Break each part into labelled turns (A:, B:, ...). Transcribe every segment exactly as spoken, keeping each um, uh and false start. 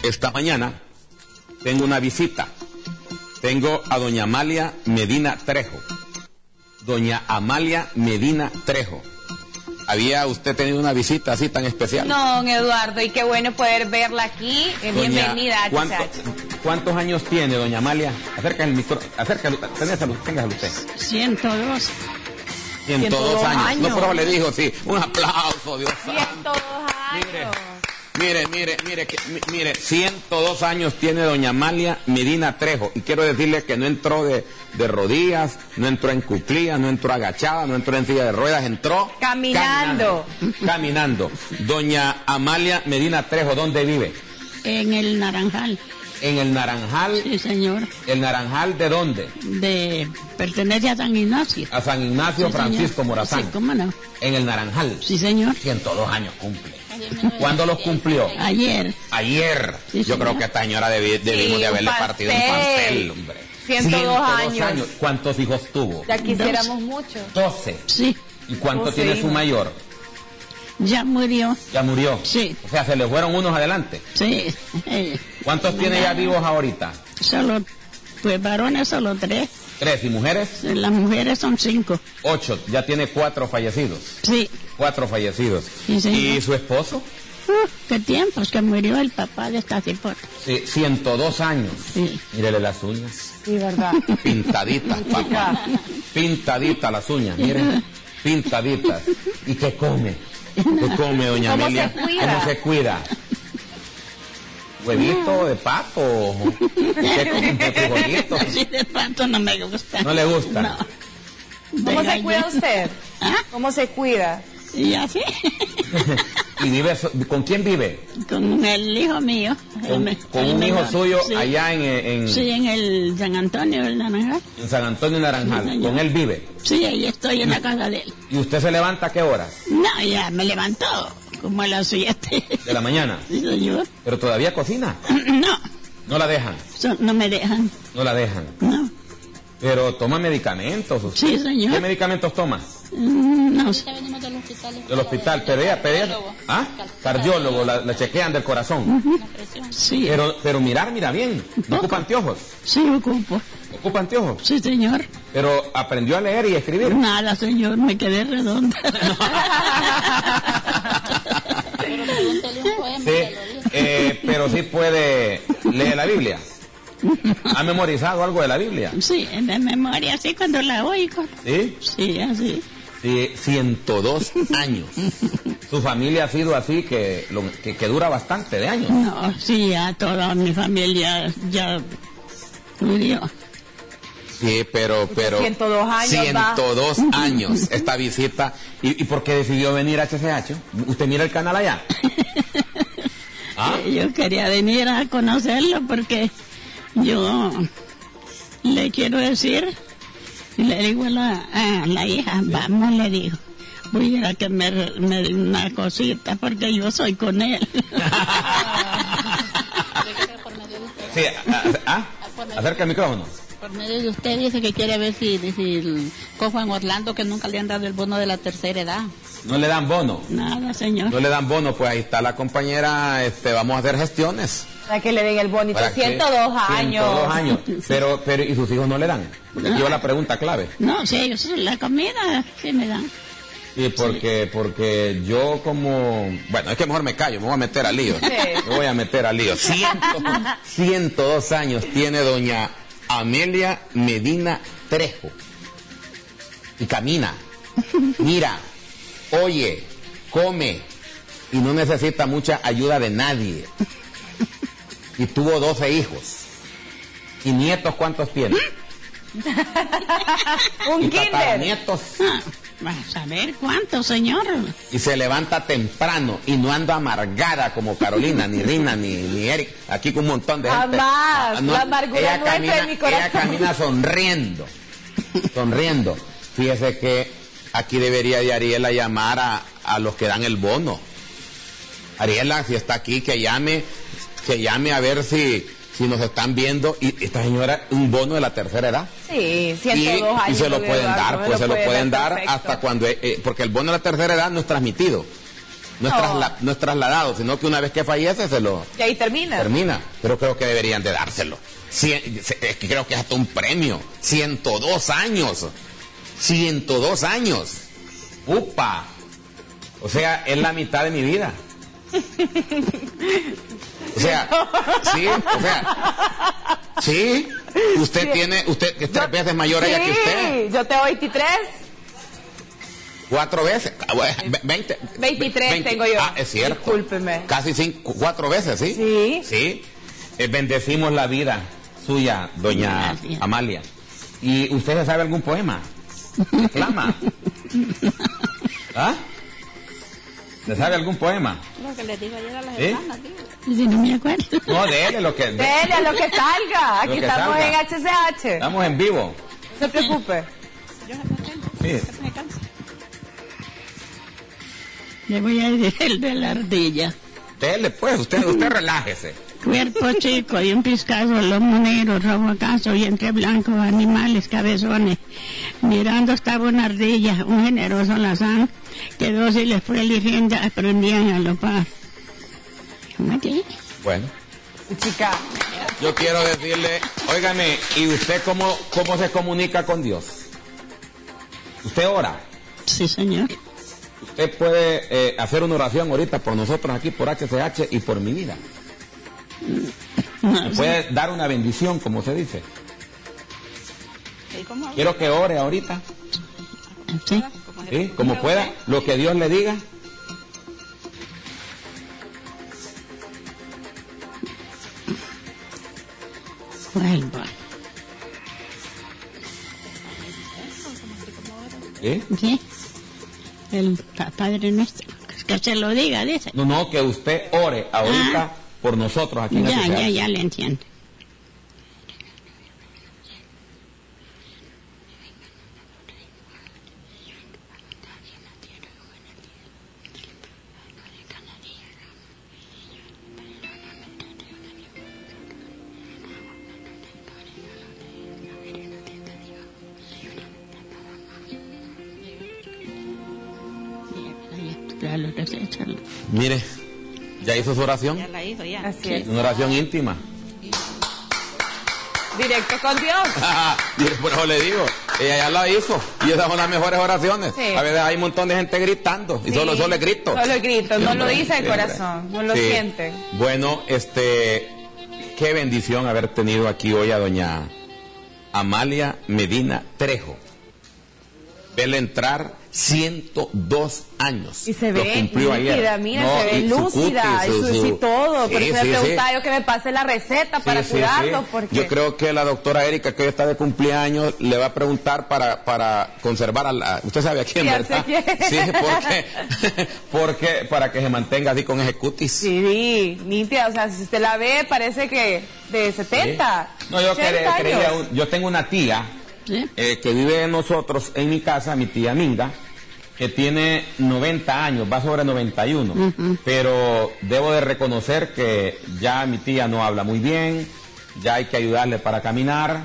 A: esta mañana tengo una visita. Tengo a doña Amalia Medina Trejo. Doña Amalia Medina Trejo. ¿Había usted tenido una visita así tan especial?
B: No, don Eduardo, y qué bueno poder verla aquí. Eh,
A: Doña,
B: bienvenida a
A: ¿cuánto, ¿Cuántos años tiene doña Amalia? Acerca el micro, acércalo, téngaselo, téngaselo usted.
C: ciento dos.
A: ciento dos años. No, pero le dijo, sí, un aplauso, Dios santo.
B: ciento dos años.
A: Mire, mire, mire, que, mire, ciento dos años tiene doña Amalia Medina Trejo. Y quiero decirle que no entró de, de rodillas, no entró en cuclillas, no entró agachada, no entró en silla de ruedas, entró
B: caminando.
A: Caminando. caminando. Doña Amalia Medina Trejo, ¿dónde vive?
C: En el Naranjal.
A: En el Naranjal.
C: Sí, señor.
A: ¿El Naranjal de dónde?
C: De, pertenece a San Ignacio.
A: A San Ignacio, sí, Francisco
C: señor.
A: Morazán.
C: Sí, ¿cómo no?
A: En el Naranjal.
C: Sí, señor.
A: ciento dos años cumple. ¿Cuándo los cumplió?
C: Ayer.
A: Ayer.
C: Sí,
A: Yo
C: señor.
A: creo que esta señora debi, debimos
B: Sí,
A: de haberle
B: pastel.
A: partido un pastel, hombre.
B: ciento dos años.
A: ¿Cuántos hijos tuvo?
B: Ya quisiéramos mucho.
A: doce.
C: Sí.
A: ¿Y cuánto
B: doce
A: tiene
B: hijos.
A: su mayor?
C: Ya murió.
A: Ya murió.
C: Sí.
A: O sea, se le fueron unos adelante.
C: Sí. Eh,
A: ¿Cuántos tiene ya vivos ahorita?
C: Solo, pues varones solo tres.
A: Tres. ¿Y mujeres?
C: Las mujeres son cinco.
A: Ocho. Ya tiene cuatro fallecidos.
C: Sí.
A: Cuatro fallecidos.
C: Sí, señor.
A: ¿Y su esposo?
C: Uh, qué tiempos que murió el papá de esta cipota.
A: Sí, ciento dos años.
C: Sí.
A: Mírele las uñas.
B: Sí, verdad.
A: Pintaditas, papá. Pintaditas las uñas, miren. Pintaditas. ¿Y qué come? ¿Qué come, doña
B: ¿Cómo
A: Amelia?
B: se cuida?
A: ¿Cómo se cuida? ¿Huevito de pato? ¿Qué come? ¿Frijolitos?
C: Sí, de pato no me gusta.
A: ¿No le gusta?
C: No.
B: ¿Cómo
C: De
B: se cuida
C: gallina.
B: usted?
C: ¿Ah?
B: ¿Cómo se cuida?
C: Y así.
A: ¿Y vive, so- con quién vive?
C: Con el hijo mío.
A: Con,
C: el,
A: con
C: el
A: un hijo
C: menor.
A: suyo
C: Sí.
A: allá en, en,
C: Sí, en el San Antonio del Naranjal.
A: en San Antonio Naranjal.
C: Sí, señor.
A: ¿Con él vive?
C: Sí, ahí estoy en la casa de él.
A: ¿Y usted se levanta a qué horas?
C: No, ya me levantó como a las siete.
A: ¿De la mañana?
C: Sí, señor.
A: ¿Pero todavía cocina?
C: No,
A: ¿No la dejan?
C: so- no me dejan.
A: No la dejan.
C: No.
A: ¿Pero toma medicamentos usted?
C: Sí, señor.
A: ¿Qué medicamentos toma?
C: Mm, No sé.
D: Ya venimos del hospital.
A: Del hospital, pero ella, pero ella- ¿ah? Cardiólogo, la, la chequean del corazón.
D: La presión.
C: Sí,
A: Pero, pero mirar, mira bien. No ocupa anteojos.
C: sí ocupo.
A: Ocupa anteojos.
C: Sí, señor.
A: Pero aprendió a leer y escribir.
C: Nada, señor, me quedé redonda.
D: Pero pregúntele un poema.
A: Sí,
D: ya lo dijo.
A: eh, pero sí puede leer la Biblia. ¿Ha memorizado algo de la Biblia?
C: Sí, de memoria, así cuando la oigo.
A: Sí.
C: Sí, así.
A: Sí, ciento dos años. Su familia ha sido así que, lo- que, que dura bastante de años.
C: No, sí, ya toda mi familia ya murió.
A: Sí, pero, pero.
B: ciento dos años,
A: ciento dos años esta visita. ¿Y, ¿Y por qué decidió venir a H C H? ¿Usted mira el canal allá? ¿Ah?
C: Yo quería venir a conocerlo porque yo le quiero decir, le digo a la, a la hija, vamos, le digo, voy a ir a que me, me dé una cosita porque yo soy con él.
D: Por medio de usted.
A: Sí, ah, ah, acerca el micrófono.
D: Por medio de usted dice que quiere ver si, si el- con Juan Orlando, que nunca le han dado el bono de la tercera edad.
A: No le dan bono.
C: Nada, señor.
A: No le dan bono, pues ahí está la compañera, este, vamos a hacer gestiones.
B: Para que le den el bonito.
A: Para que-
B: ciento dos años.
A: ciento dos años. Pero, pero, ¿y sus hijos no le dan? Porque aquí va la pregunta clave.
C: No, sí, ellos la comida sí me dan.
A: Sí, porque, porque yo como... Bueno, es que mejor me callo, me voy a meter al lío.
B: Sí.
A: Me voy a meter al lío. Ciento, ciento dos años tiene doña Amelia Medina Trejo. Y camina, mira, oye, come y no necesita mucha ayuda de nadie. Y tuvo doce hijos. ¿Y nietos cuántos tiene?
B: Un
A: Y
B: kinder.
A: tataranietos.
C: Ah, vas a ver cuánto, señor.
A: Y se levanta temprano y no anda amargada como Carolina, ni Rina, ni, ni Eric. Aquí con un montón de gente.
B: Jamás.
A: Ah,
B: La amargura
A: ella
B: no entra
A: camina,
B: en mi corazón.
A: ella camina sonriendo. Sonriendo. Fíjese que aquí debería de Ariela llamar a, a los que dan el bono. Ariela, si está aquí, que llame, que llame a ver si, si nos están viendo. Y esta señora, un bono de la tercera edad.
B: Sí,
A: Y,
B: ciento dos años.
A: y se lo
B: don
A: pueden
B: Eduardo,
A: dar,
B: me
A: pues se lo pueden dar
B: perfecto.
A: hasta cuando, eh, porque el bono de la tercera edad no es transmitido. No,
B: No.
A: Es trasla- no es trasladado, sino que una vez que fallece se lo
B: Y ahí termina.
A: termina. Pero creo que deberían de dárselo. Cien- es que creo que es hasta un premio. ciento dos años. ciento dos años. ¡Upa! O sea, es la mitad de mi vida. O sea, sí, o sea, sí. Usted
B: Sí.
A: tiene, usted que es tres veces mayor
B: Sí,
A: ella que usted.
B: yo tengo veintitrés.
A: Cuatro veces. Ah, bueno, ve- veinte.
B: veintitrés
A: veinte.
B: tengo yo.
A: Ah, es cierto.
B: Discúlpeme.
A: Casi cinco, cuatro veces, ¿sí?
B: Sí.
A: Sí. Eh, bendecimos la vida suya, doña
C: Gracias.
A: Amalia. ¿Y usted sabe algún poema? Reclama. ¿Ah? ¿Le sabe algún poema?
D: Lo que les digo ayer a las
A: ¿Eh?
D: hermanas, digo.
C: Si no me acuerdo.
A: No, dele lo que...
B: Dele a lo que salga. Aquí
A: Lo que
B: estamos
A: salga.
B: en H C H.
A: Estamos en vivo.
B: No se preocupe.
D: Yo no tengo,
A: Sí.
D: me canso.
C: Le voy a decir el de la ardilla.
A: Dele, pues, usted, usted relájese.
C: Cuerpo chico y un piscazo, lomo negro, rojo acaso, vientre blanco, animales, cabezones. Mirando estaba una ardilla, un generoso alazán, que dócil les fue eligiendo, aprendían a lo paz. Aquí.
A: Bueno.
B: Chica.
A: Yo quiero decirle, óigame, ¿y usted cómo, cómo se comunica con Dios? ¿Usted ora?
C: Sí, señor.
A: Usted puede eh, hacer una oración ahorita por nosotros aquí, por H C H y por mi vida.
C: No,
A: ¿Me puede dar una bendición, como se dice?
D: ¿Y cómo?
A: Quiero que ore ahorita,
C: sí.
A: ¿sí? Como pueda, lo que Dios le diga.
C: Vuelvo.
A: ¿Sí?
C: Sí. El pa- Padre nuestro. Que se lo diga, dice.
A: No, no, que usted ore ahorita
C: Ah.
A: por nosotros aquí en
C: Ya,
A: H C H.
C: ya, ya le entiendo. Ya lo desecho.
A: Mire, ¿ya hizo su oración?
D: Ya la hizo, ya.
B: Así es.
A: Una oración íntima.
B: Directo con Dios.
A: Y por eso le digo, ella ya la hizo. Y esas son las mejores oraciones.
B: Sí.
A: A veces hay un montón de gente gritando. Y
B: Sí.
A: solo, solo es grito.
B: Solo es grito, no lo dice el
A: Sí,
B: corazón, no lo
A: Sí.
B: siente.
A: Bueno, este, qué bendición haber tenido aquí hoy a doña Amalia Medina Trejo. Verle entrar ciento dos años.
B: Y se
A: Lo
B: ve
A: cumplió
B: nítida,
A: ayer.
B: mira,
A: No,
B: se ve
A: y su
B: lúcida,
A: cutis,
B: y su, sí, todo. Por
A: Sí,
B: eso
A: sí,
B: le
A: sí.
B: preguntaba yo que me pase la receta para
A: Sí, sí,
B: cuidarlo,
A: sí.
B: porque...
A: Yo creo que la doctora Erika, que hoy está de cumpleaños, le va a preguntar para, para conservar a la... Usted sabe a quién,
B: Sí, ya
A: ¿verdad?
B: sé quién.
A: Sí, porque, porque para que se mantenga así con ese cutis.
B: Sí, nítida, o sea, si usted la ve, parece que de setenta.
A: Sí. No, yo
B: ochenta
A: cre-
B: años.
A: creía, un- yo tengo una tía
C: ¿Sí?
A: eh, que vive en nosotros, en mi casa, mi tía Minga, que tiene noventa años, va sobre noventa y uno,
C: Ujú.
A: pero debo de reconocer que ya mi tía no habla muy bien, ya hay que ayudarle para caminar,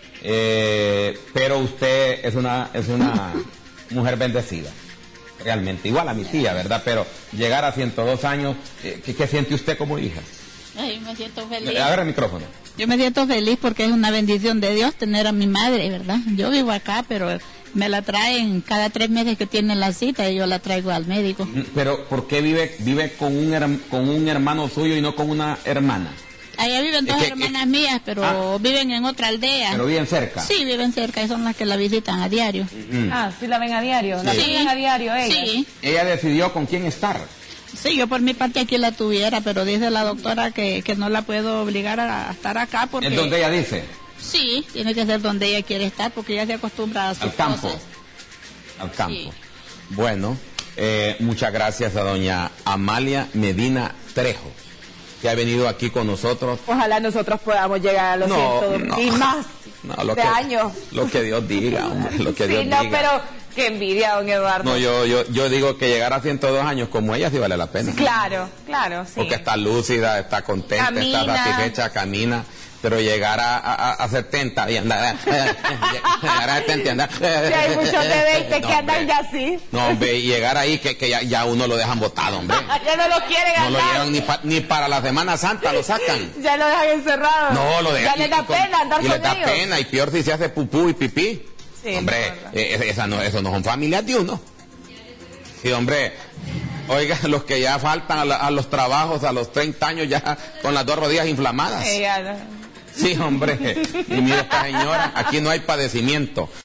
A: eh, pero usted es una, es una mujer bendecida, realmente, igual a mi tía, ¿verdad? Pero llegar a ciento dos años, eh, ¿qué, qué siente usted como hija?
D: Ay, me siento feliz.
A: A ver el micrófono.
D: Yo me siento feliz porque es una bendición de Dios tener a mi madre, ¿verdad? Yo vivo acá, pero me la traen cada tres meses que tiene la cita y yo la traigo al médico.
A: Pero ¿por qué vive vive con un herm- con un hermano suyo y no con una hermana?
D: Allá viven dos
A: Es que-
D: hermanas mías, pero
A: Ah.
D: viven en otra aldea.
A: Pero viven cerca.
D: Sí, viven cerca y son las que la visitan a diario.
A: Mm.
B: Ah, sí la ven a diario, la
A: Sí.
B: ven a diario ella.
D: Sí,
A: Ella decidió con quién estar.
D: sí, yo por mi parte aquí la tuviera, pero dice la doctora que, que no la puedo obligar a estar acá porque...
A: Es donde ella dice,
D: Sí, tiene que ser donde ella quiere estar porque ella se acostumbra a sus
A: al campo.
D: cosas.
A: Al campo.
D: Sí.
A: Bueno, eh, muchas gracias a doña Amalia Medina Trejo, que ha venido aquí con nosotros.
B: Ojalá nosotros podamos llegar a los
A: No,
B: ciento
A: no.
B: y más
A: No, lo
B: de
A: que,
B: años.
A: Lo que Dios diga, hombre, lo que
B: Sí,
A: Dios
B: no,
A: diga.
B: pero qué envidia, don Eduardo.
A: No, yo, yo, yo digo que llegar a ciento dos años como ella sí vale la pena.
B: Claro, claro, sí.
A: Porque está lúcida, está contenta,
B: Camina.
A: está satisfecha, camina. pero llegar a, a, a setenta y andar, llegar a setenta y andar.
B: Sí, hay muchos de veinte
A: no,
B: que andan
A: hombre,
B: ya así.
A: No, hombre, y llegar ahí que, que ya, ya uno lo dejan botado, hombre.
B: Ya no lo quieren
A: No lo
B: andar.
A: llevan ni, pa, ni para la Semana Santa, lo sacan.
B: Ya lo dejan encerrado.
A: No, lo dejan.
B: Ya les da
A: y con-
B: pena andar
A: y
B: con
A: les da
B: ellos.
A: pena, y peor si se hace pupú y pipí.
B: Sí,
A: hombre,
B: no, no.
A: eh, esa no, eso no son familias de uno. Sí, hombre. Oiga, los que ya faltan a, la- a los trabajos a los treinta años ya con las dos rodillas inflamadas.
B: Sí, ya no.
A: Sí, hombre. Y mira esta señora, aquí no hay padecimiento.